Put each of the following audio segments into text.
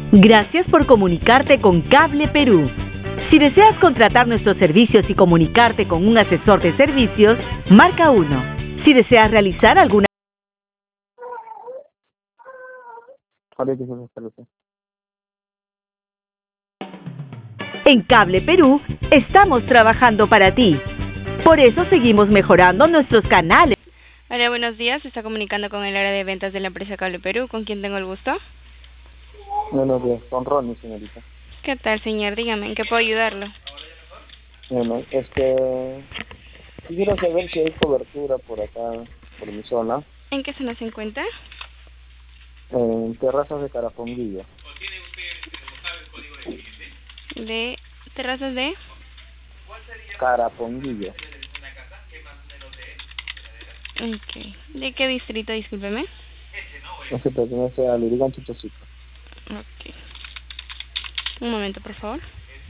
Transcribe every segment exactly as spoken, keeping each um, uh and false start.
Gracias por comunicarte con Cable Perú. Si deseas contratar nuestros servicios y comunicarte con un asesor de servicios, marca uno. Si deseas realizar alguna... En Cable Perú, estamos trabajando para ti. Por eso seguimos mejorando nuestros canales. Hola, buenos días. Se está comunicando con el área de ventas de la empresa Cable Perú. ¿Con quién tengo el gusto? Buenos días, con Ronnie, señorita. ¿Qué tal, señor? Dígame, ¿en qué puedo ayudarlo? Bueno, este, quisiera saber si hay cobertura por acá, por mi zona, ¿En qué zona se encuentra? en terrazas de Caraponguillo. De terrazas de... Caraponguillo. Ok. ¿De qué distrito? Discúlpeme. Este pertenece a Lurigan Chichocito. Ok. Un momento, por favor.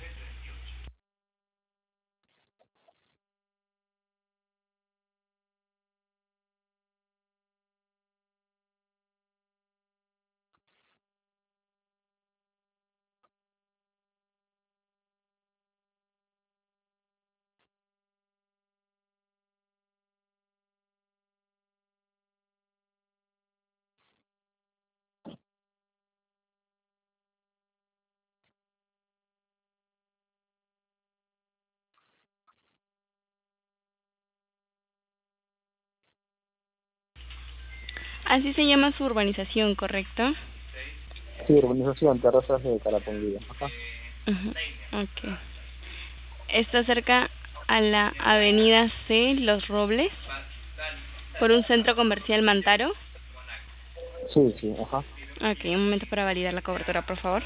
Así se llama su urbanización, ¿correcto? Sí, urbanización, terrazas de Caraponguillo. Ajá. Uh-huh. Ok. Está cerca a la avenida C, Los Robles, por un centro comercial Mantaro. Sí, sí, ajá. Ok, un momento para validar la cobertura, por favor.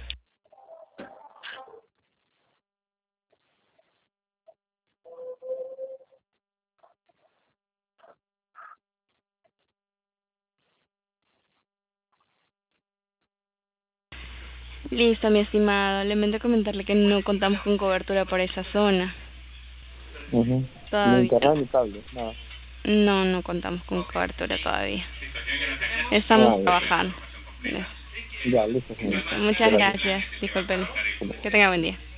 Listo, mi estimado. Lamento comentarle que no contamos con cobertura por esa zona. Uh-huh. Ni Todavía. internet ni cable, nada. No, no contamos con cobertura todavía. Estamos Ah, trabajando. ya, listo, señorita. Muchas gracias. Disculpen. Que tenga buen día.